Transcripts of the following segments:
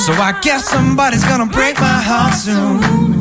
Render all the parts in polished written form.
So I guess somebody's gonna break my heart soon.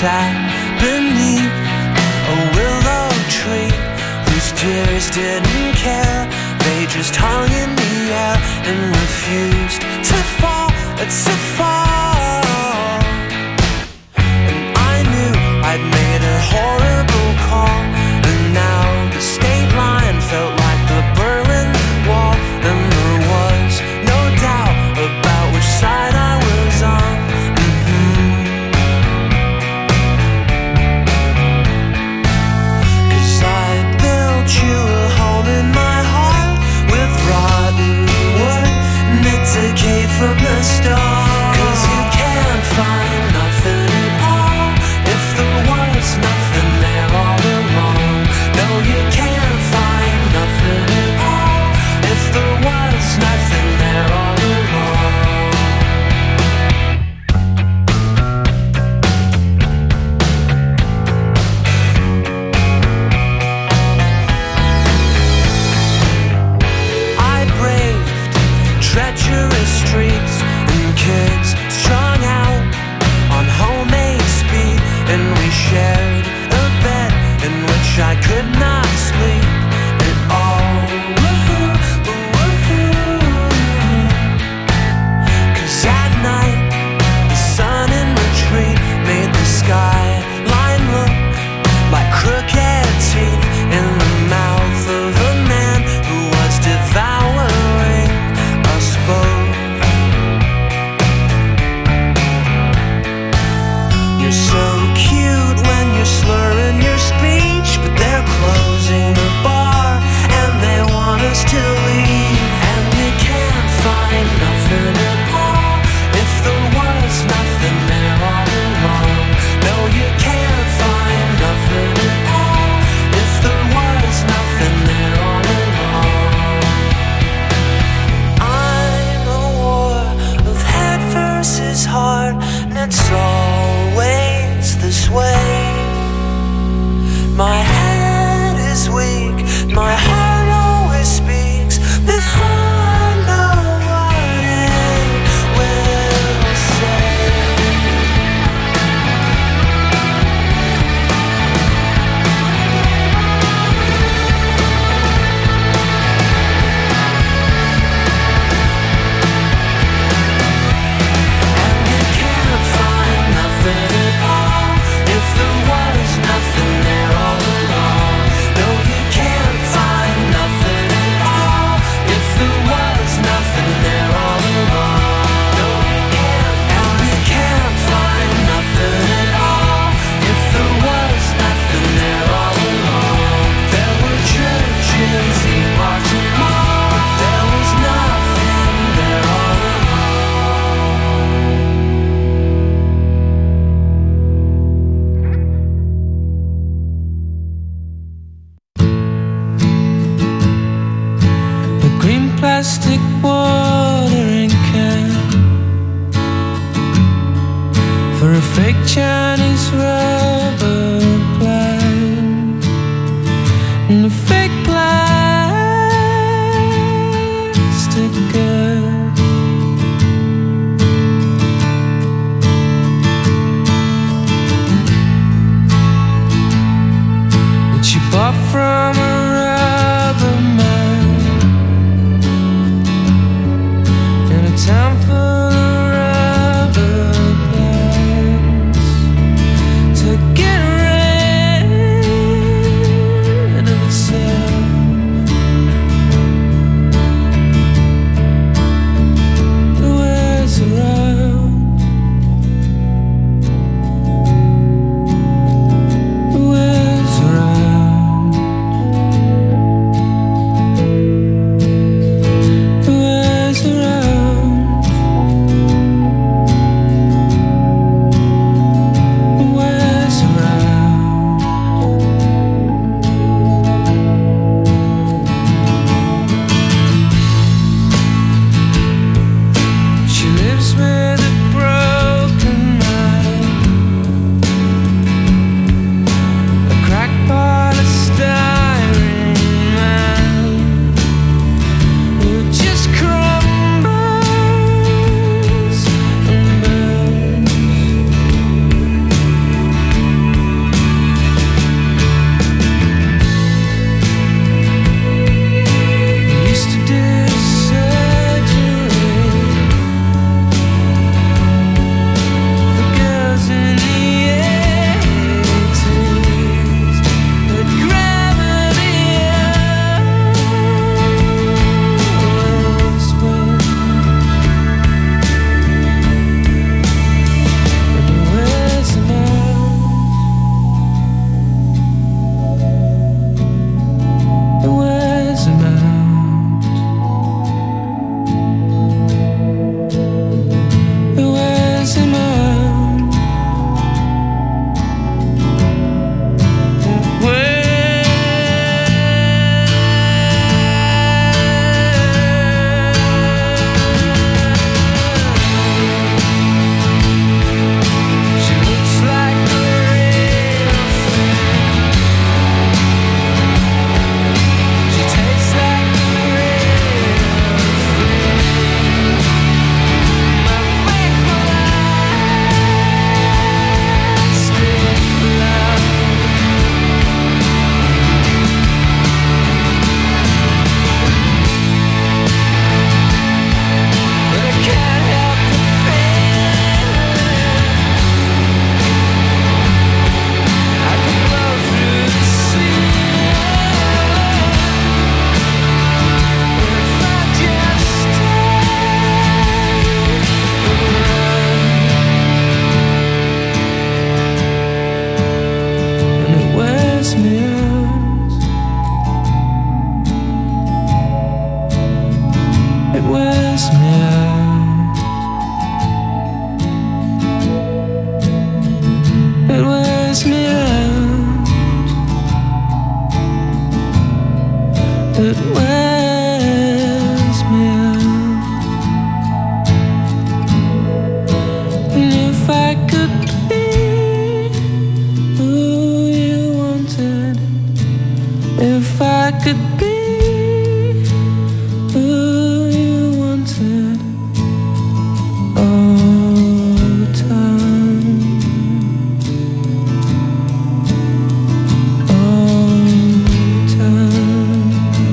sat beneath a willow tree whose tears didn't care. They just hung in the air and refused to fall, to fall. And I knew I'd made a horrible call, and now the state line felt like the Berlin Wall, and there was no doubt about which side I was on. You a home in my heart with rotten wood meant to decay from the start. 'Cause you can't find nothing at all if there was nothing there all along. No, you can't find nothing at all if there was nothing there all along. Treacherous streets and kids strung out on homemade speed, and we shared a bed in which I could not sleep at all. 'Cause at night the sun in retreat made the skyline look like crooked teeth in the mouth of a man who was devouring us both. You're so cute when you're slurring your speech, but they're closing the bar and they want us to leave. And you can't find nothing at all if there was nothing there all along. No, you can't find nothing at all if there was nothing there all along. Versus heart, and it's always this way. My head is weak, my heart always speaks before I know what it will say. If there was nothing there all along. No, you can't find nothing at all if there was nothing there all along. No, you can't. And you can't find nothing at all if there was nothing there all along. There were churches, marks and more, but there was nothing there all along. Plastic watering can for a fake Chinese rubber plant and a fake plastic girl. That you bought from a rubber man. Time for rubber plants to get rid of itself. The world's around. The world's around. that wears me out. And if I could be who you wanted, if I could be who you wanted all the time, all the time.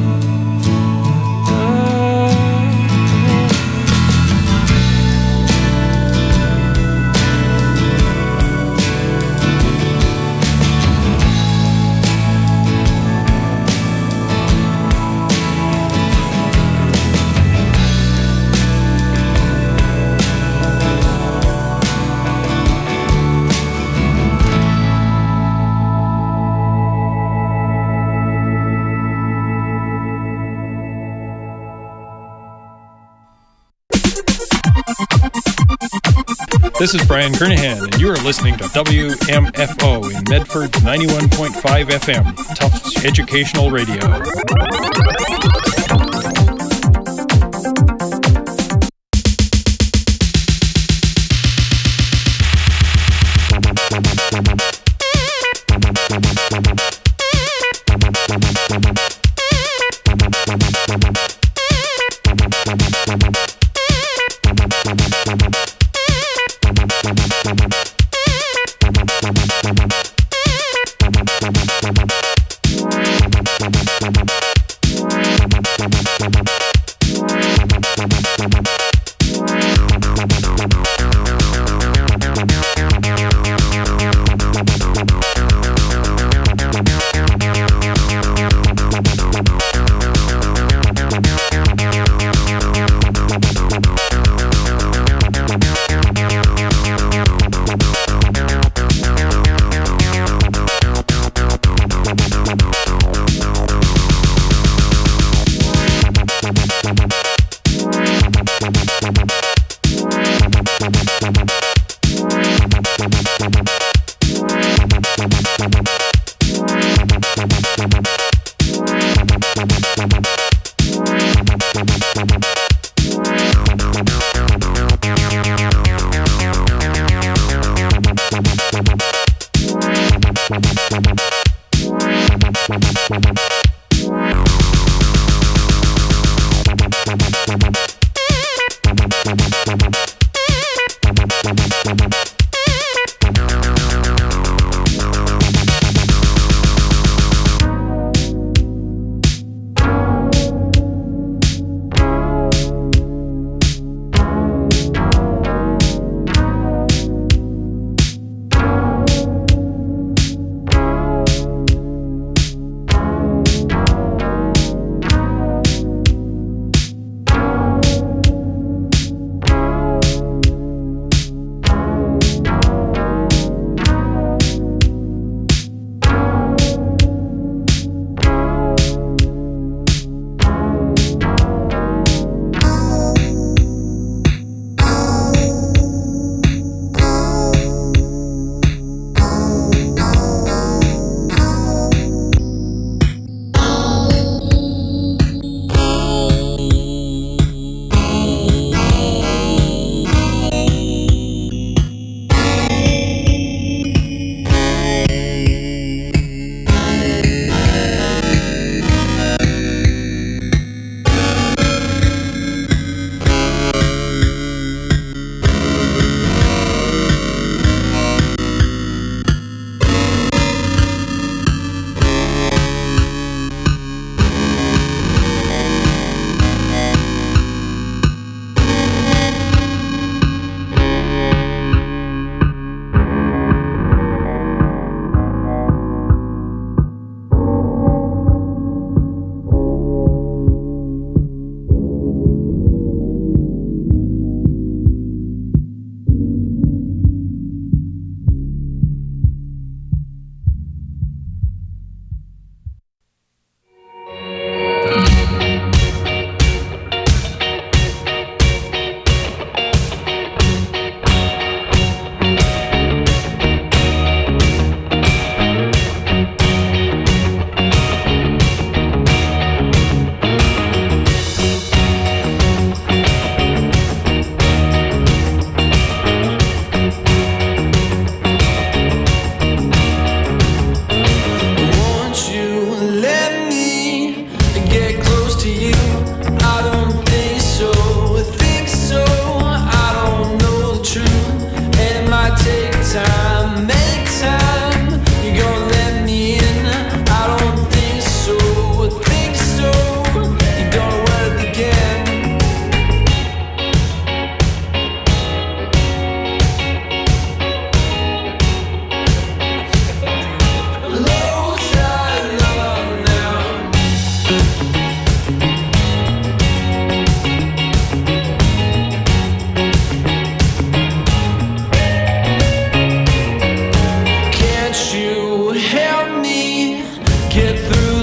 This is Brian Kernahan, and you are listening to WMFO in Medford 91.5 FM, Tufts Educational Radio.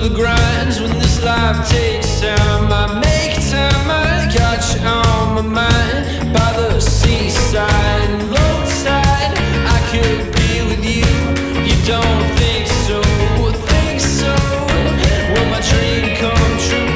the grinds when this life takes time. I make time, I got you on my mind. By the seaside, roadside, I could be with you. You don't think so, think so. Will my dream come true?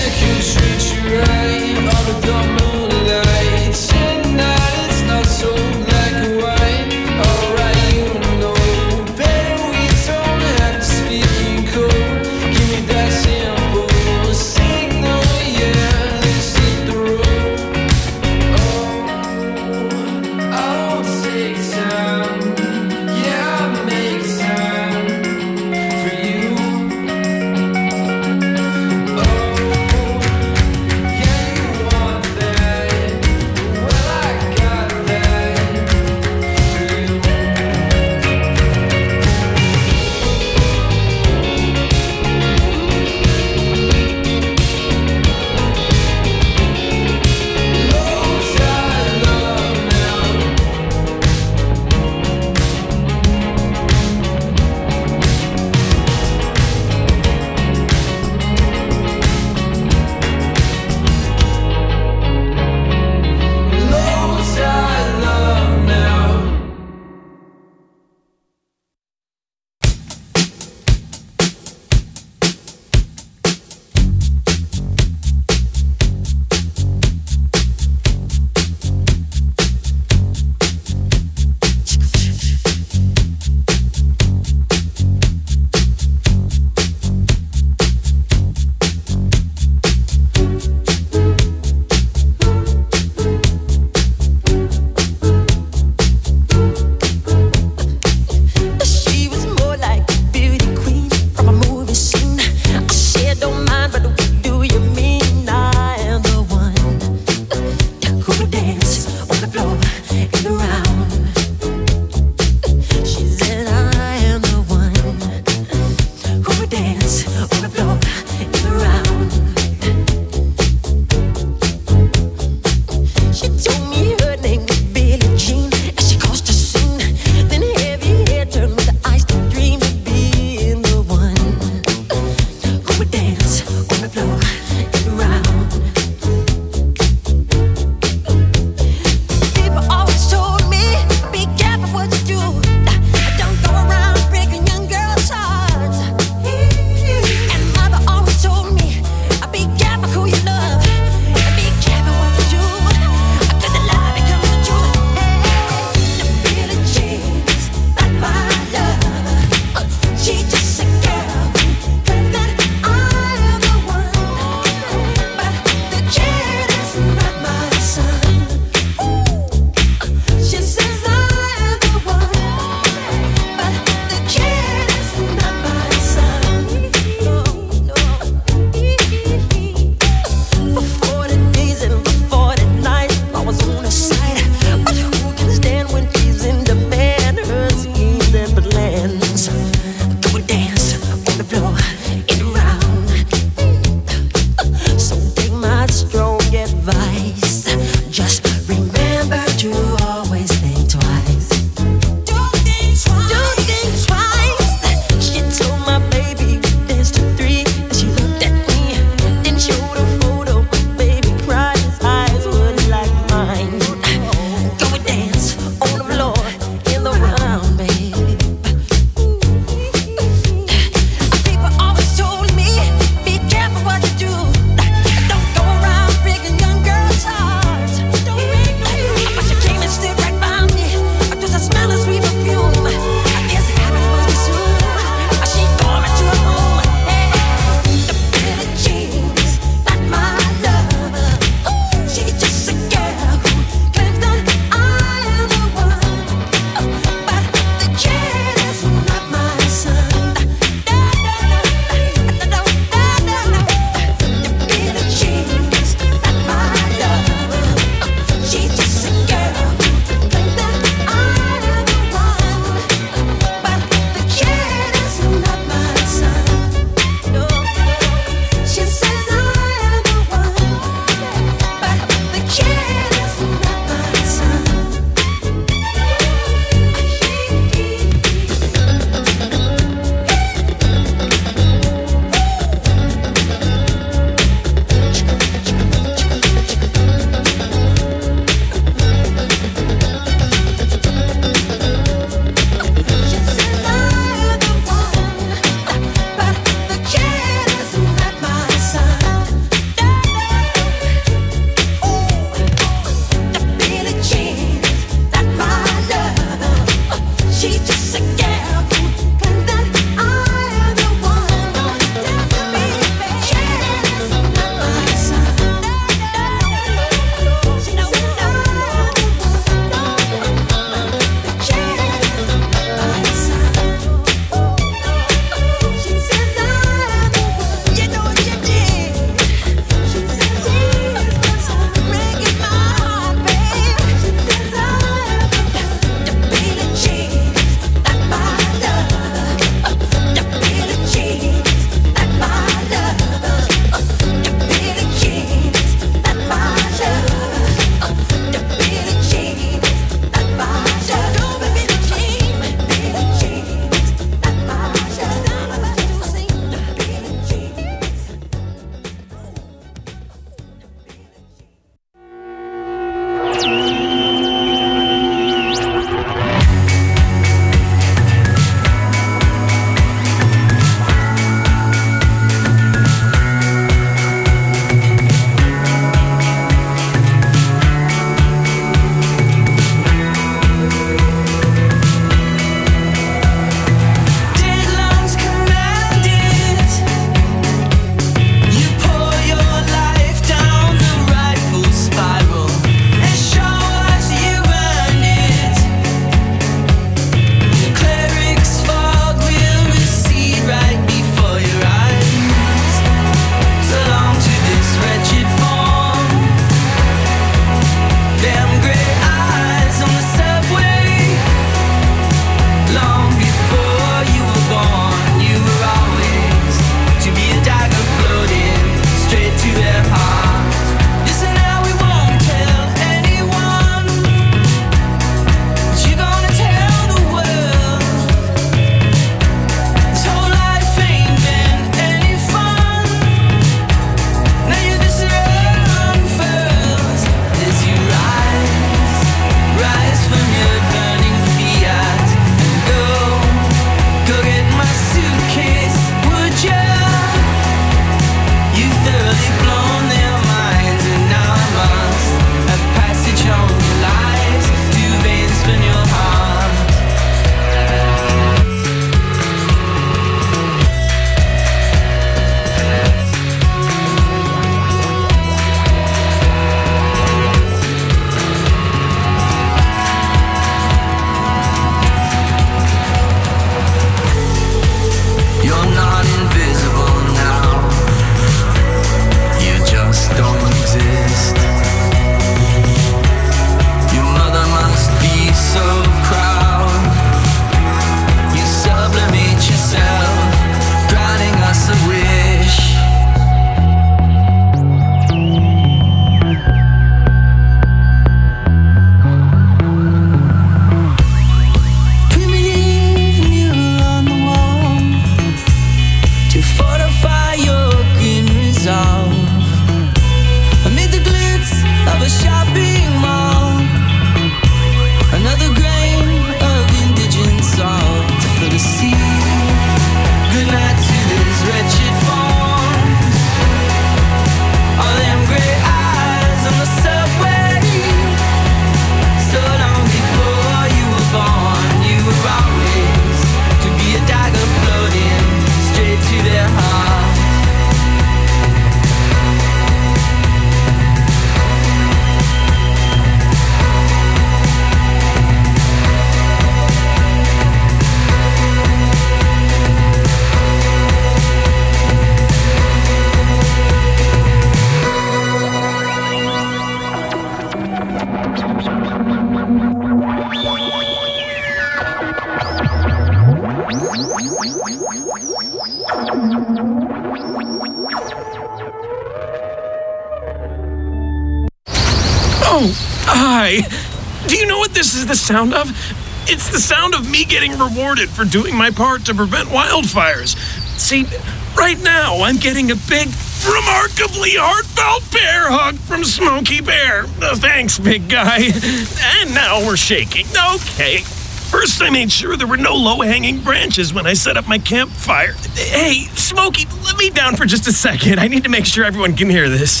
Hi. Do you know what this is the sound of? It's the sound of me getting rewarded for doing my part to prevent wildfires. See, right now I'm getting a big, remarkably heartfelt bear hug from Smokey Bear. Thanks, big guy. And now we're shaking. Okay. First, I made sure there were no low-hanging branches when I set up my campfire. Hey, Smokey, let me down for just a second. I need to make sure everyone can hear this.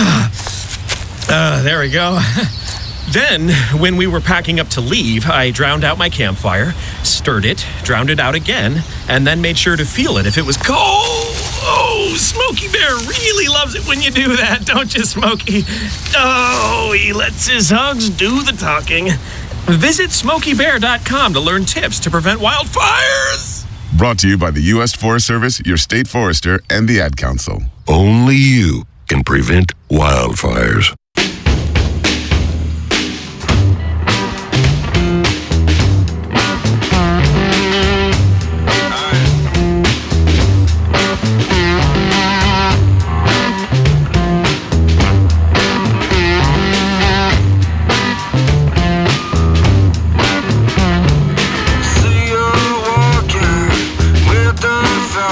There we go. Then, when we were packing up to leave, I drowned out my campfire, stirred it, drowned it out again, and then made sure to feel it if it was cold. Oh, Smokey Bear really loves it when you do that, don't you, Smokey? Oh, he lets his hugs do the talking. Visit SmokeyBear.com to learn tips to prevent wildfires. Brought to you by the U.S. Forest Service, your state forester, and the Ad Council. Only you can prevent wildfires.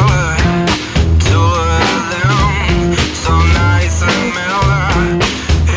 So nice and mellow.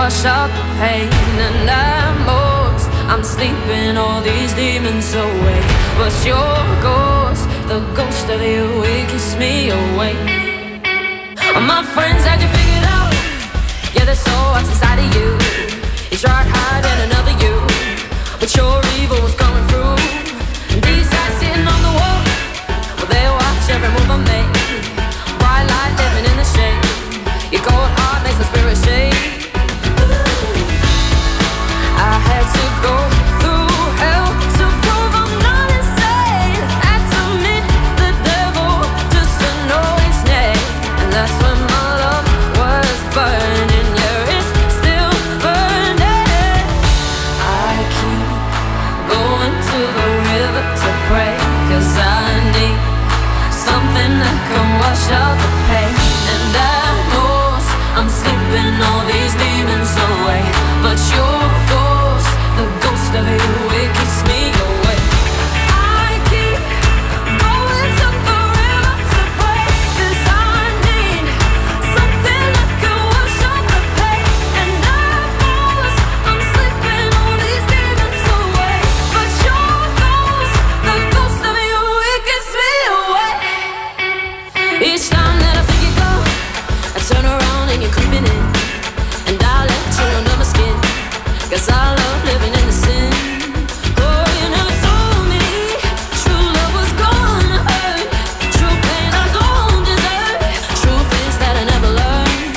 wash out the pain. And at most, I'm sleeping all these demons away. But your ghost, the ghost of you, it keeps me awake. My friends had you figured out. Yeah, there's so what's inside of you. You tried hiding another you, but your evil was coming through. And these eyes sitting on the wall, well, they watch every move I make. Bright light living in the shade. Your cold heart makes my spirit shake. I had to go through hell to prove I'm not insane. Had to meet the devil just to know his name. And that's when my love was burning. Yeah, it's still burning. I keep going to the river to pray, 'cause I need something that can wash out the pain. And I know I'm sleeping all these demons away. But your ghost, the ghost of you, it keeps me awake. I keep going to the river to pray, 'cause I need something that can wash out the pain. And I know I'm sleeping all these demons away. But your ghost, the ghost of you, it keeps me awake. Each time that I think you go, I turn around and you're creeping in. And I let you under my skin, 'cause I love living in the sin. Oh, you never told me true love was gonna hurt. True pain I don't deserve. True things that I never learned.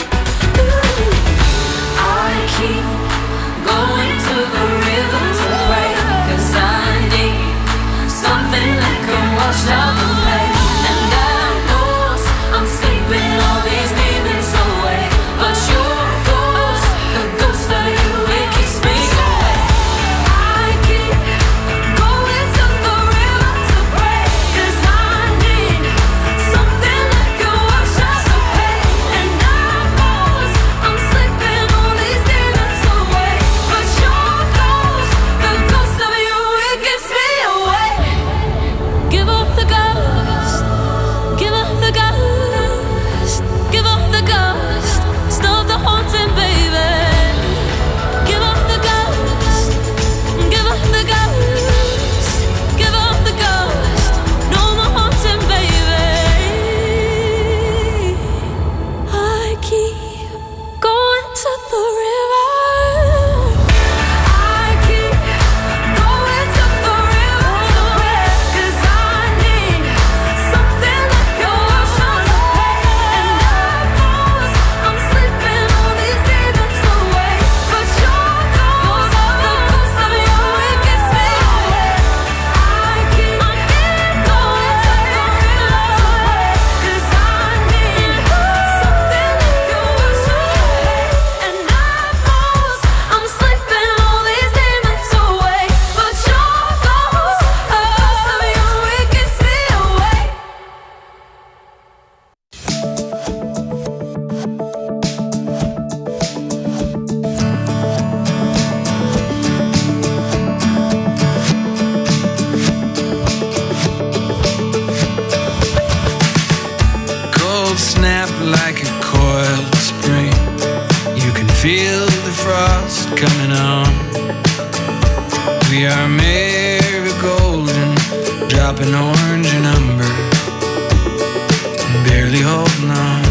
Ooh. I keep going to the river to pray, 'cause I need something that can wash out the pain. And I know I'm sleeping all these demons away. But your ghost, the ghost of you, it keeps me awake. I keep going to the river to pray, 'cause I need something that can wash out the pain. And I know I'm sleeping all these demons away. But your ghost, the ghost of you, it keeps me awake. Give up the ghost, give up the ghost, give up the ghost. Stop the haunting, baby. Give up the ghost, give up the ghost, give up the ghost. No more haunting, baby. I keep going to the river. I keep going to the river to pray, 'cause I need something that can wash out the pain. And I know I'm sleeping all these demons away. But your ghost, the ghost of you, it gets me away. I keep going to the river to pray, 'cause I need something that can wash out the pain. And I know I'm sleeping all these demons away. But your ghost, the ghost of you, it gets me away. Cold snap like a coiled spring. You can feel the frost coming on. We are marigold and dropping orange and umber, barely holding on,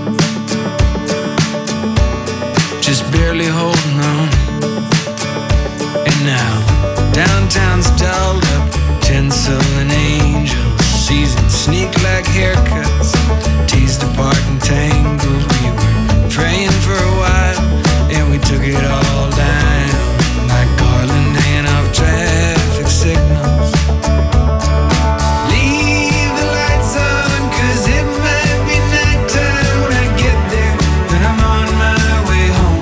just barely holding on. And now downtown's dolled up, tinsel and angels, seasons sneak like haircuts, teased apart and tangled. We were praying for a while, and we took it all down like Garland hanging off traffic signals. Leave the lights on, 'cause it might be nighttime when I get there, and I'm on my way home.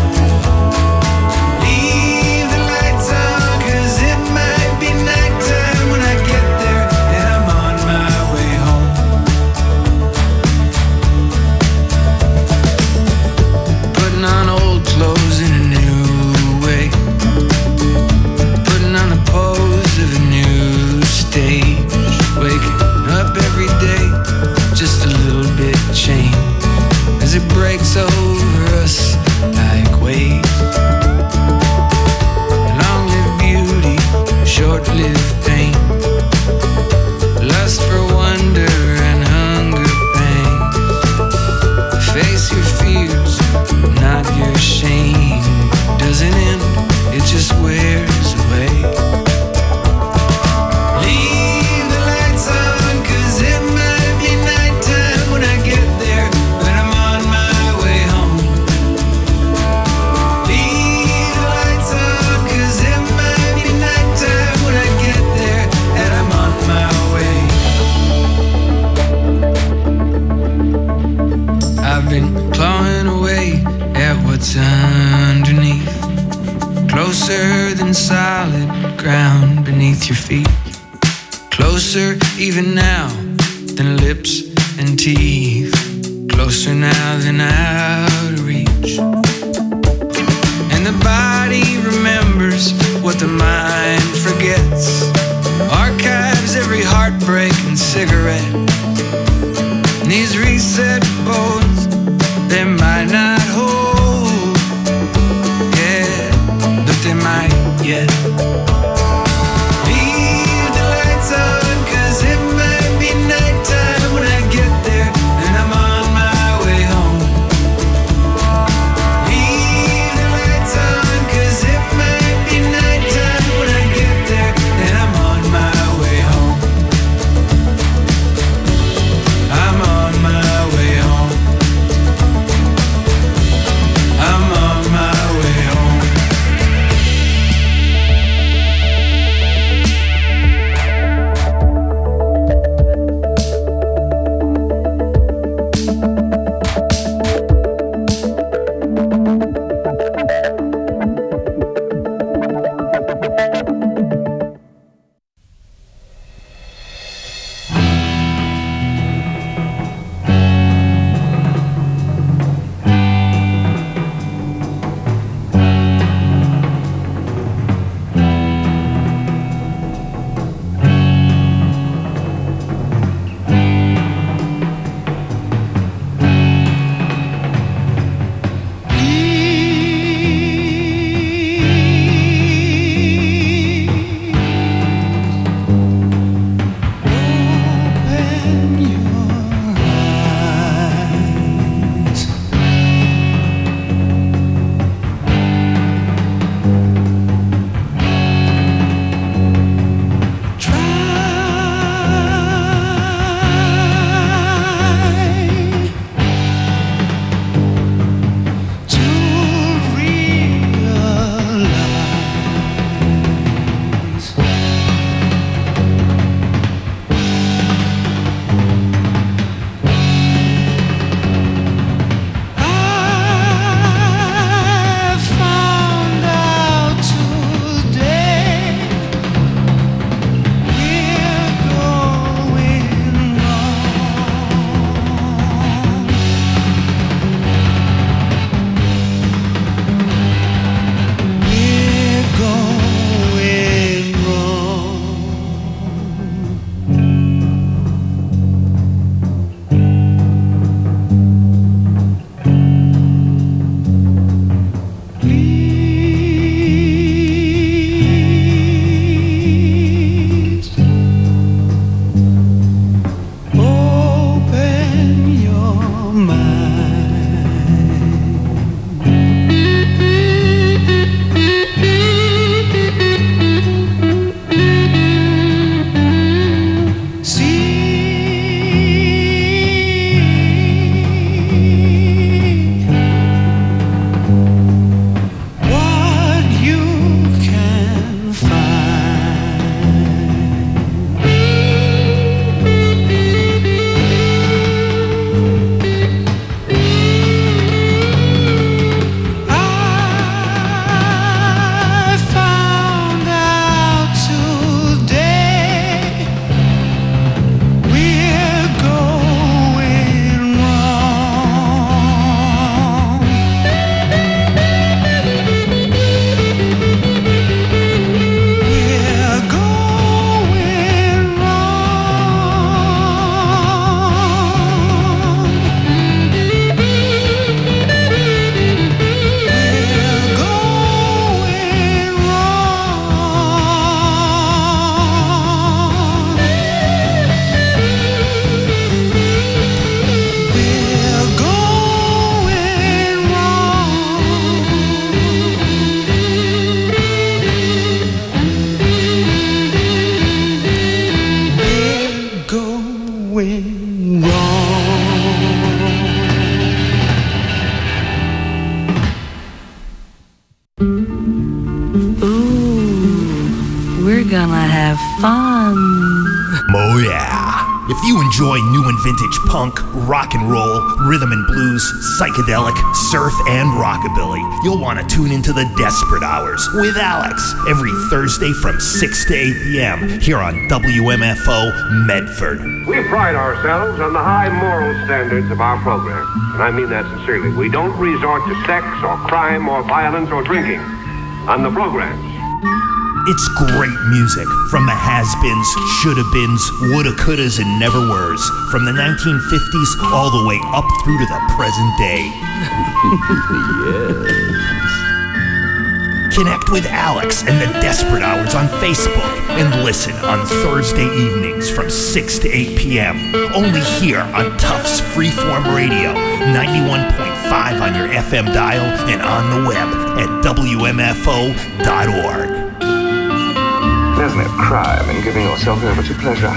Leave the lights on, 'cause it might be nighttime when I get there, and I'm on my way home. closer than solid ground beneath your feet. Closer even now than lips and teeth. Closer now than out of reach. And the body remembers what the mind forgets. Archives every heartbreak and cigarette. And these reset bones, they might not hold yet, but they might yet. Leave the lights on, 'cause it might be nighttime when I get there, and I'm on my way home. Leave the lights on, 'cause it might be nighttime when I get there, and I'm on my way home. I'm on my way home. I'm on my way home. We're gonna have fun. Oh yeah. If you enjoy new and vintage punk, rock and roll, rhythm and blues, psychedelic, surf, and rockabilly, you'll want to tune into the Desperate Hours with Alex every Thursday from 6 to 8 p.m. here on WMFO Medford. We pride ourselves on the high moral standards of our program, and I mean that sincerely. We don't resort to sex or crime or violence or drinking on the programs. It's great music from the has-beens, shoulda-beens, woulda-couldas, and never-weres. From the 1950s all the way up through to the present day. Yes. Connect with Alex and the Desperate Hours on Facebook and listen on Thursday evenings from 6 to 8 p.m. Only here on Tufts Freeform Radio, 91.5 on your FM dial and on the web at WMFO.org. There's no crime in giving yourself over to pleasure.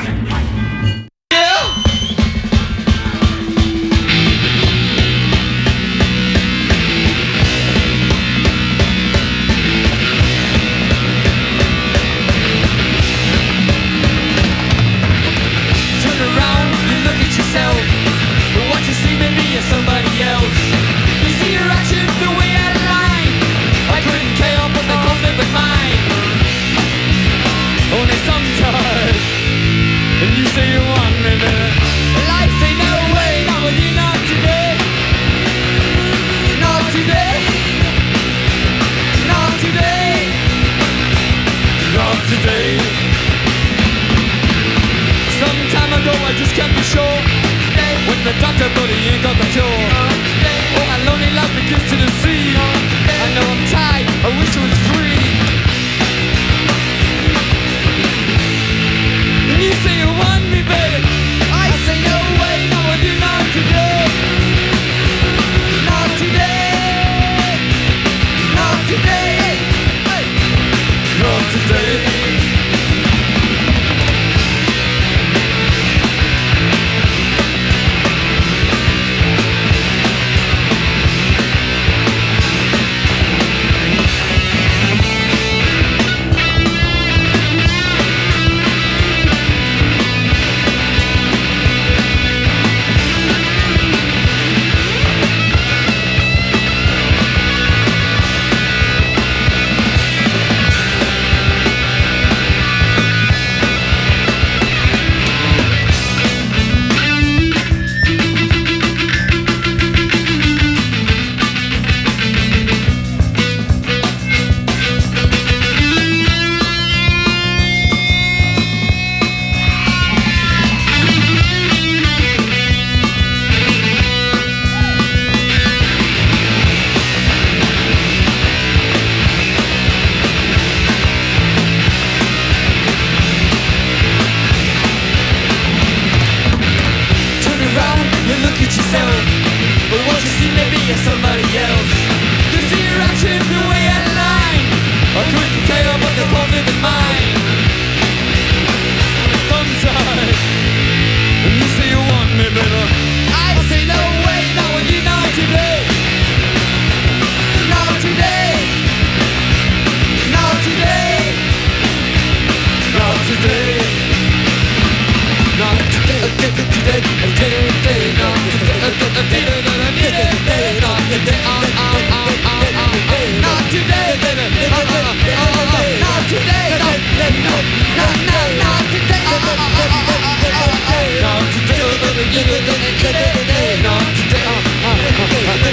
Not today.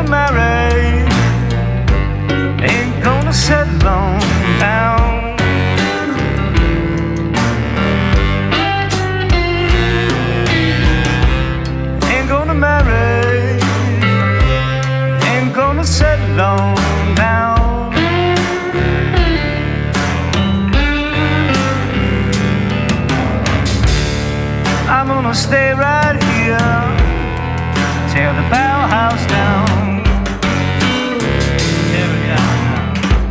gonna marry, ain't gonna settle on down. Ain't gonna marry, ain't gonna settle on down. I'm gonna stay right here, tear the Bauhaus down. Tear it down.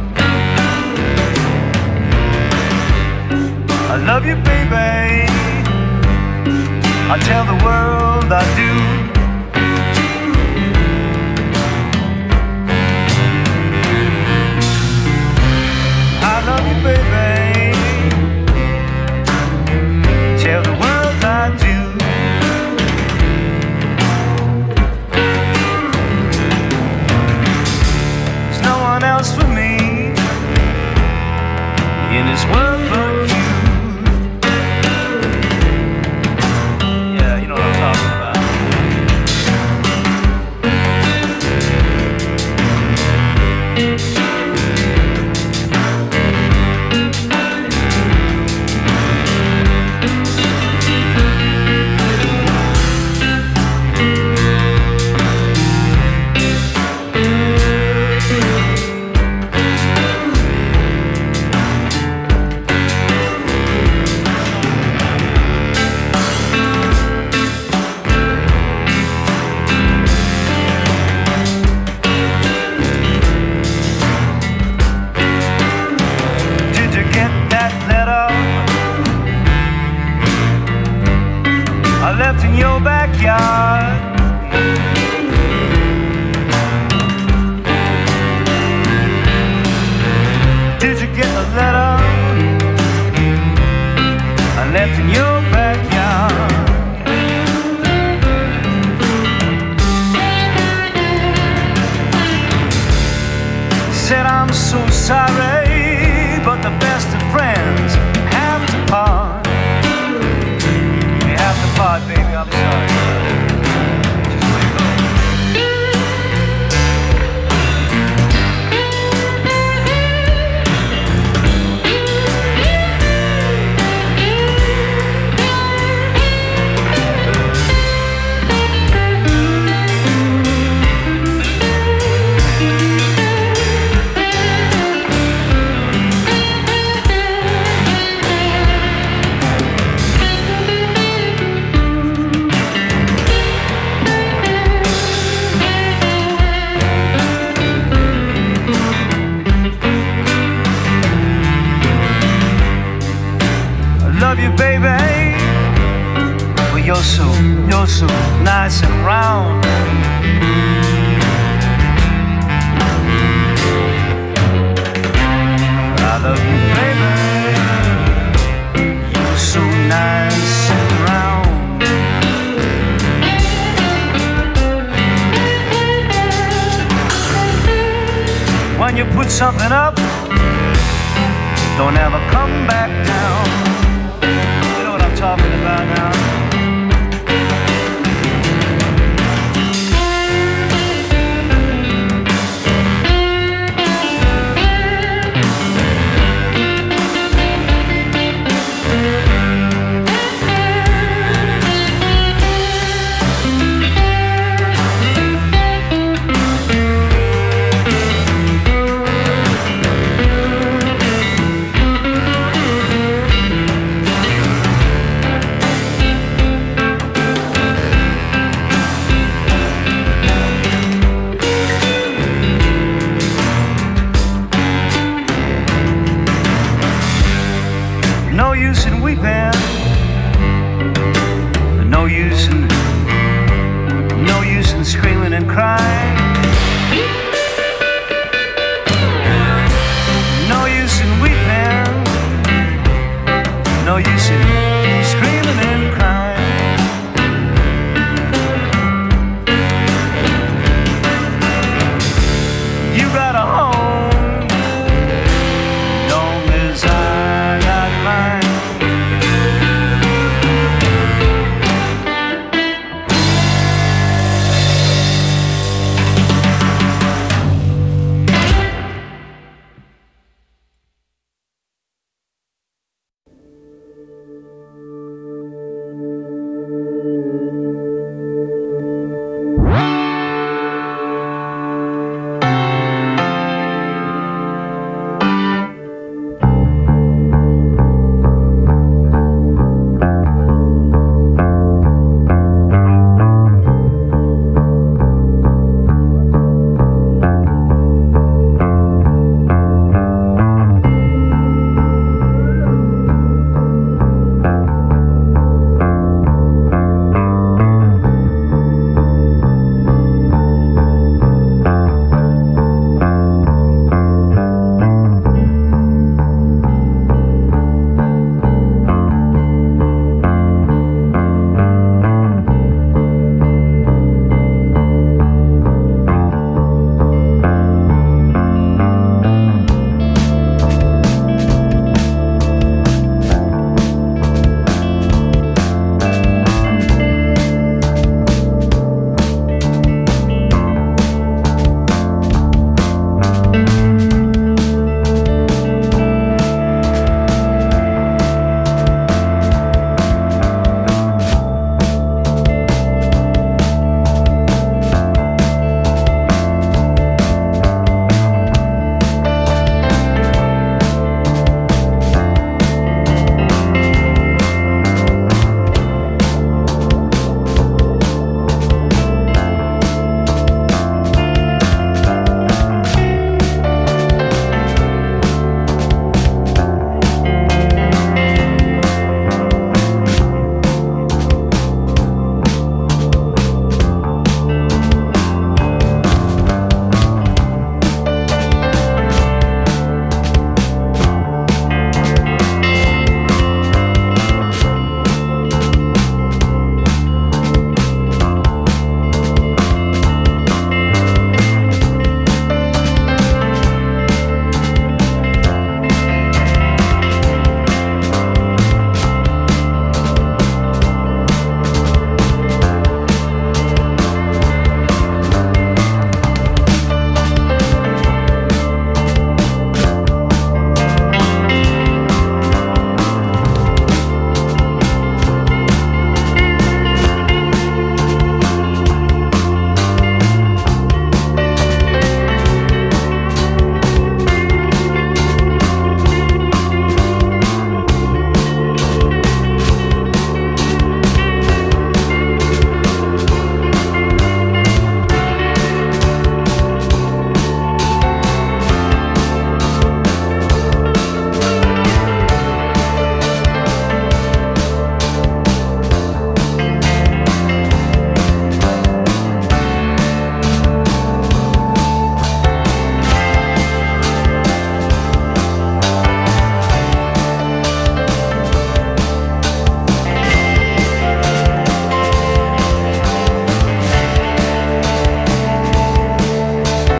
I love you, baby. I tell the world I do. I love you, baby. Tell the world I do. There's no one else for me in this world but you. Yeah, you know what I'm talking about. In your backyard, did you get the letter I left in your backyard? Said I'm so sorry, but the best of friends have to part. Baby, I'm sorry. Just let go. Love you, baby. Well, you're so nice and round. I love you, baby. You're so nice and round. When you put something up, don't ever come back down. Talking about now.